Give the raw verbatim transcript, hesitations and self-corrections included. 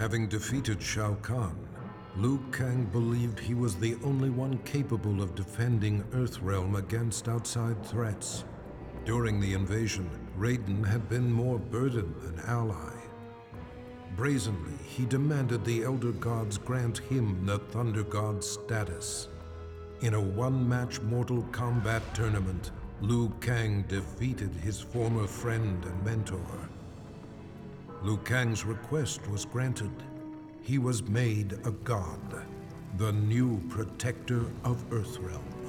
Having defeated Shao Kahn, Liu Kang believed he was the only one capable of defending Earthrealm against outside threats. During the invasion, Raiden had been more burden than ally. Brazenly, he demanded the Elder Gods grant him the Thunder God status. In a one-match Mortal Kombat tournament, Liu Kang defeated his former friend and mentor. Liu Kang's request was granted. He was made a god, the new protector of Earthrealm.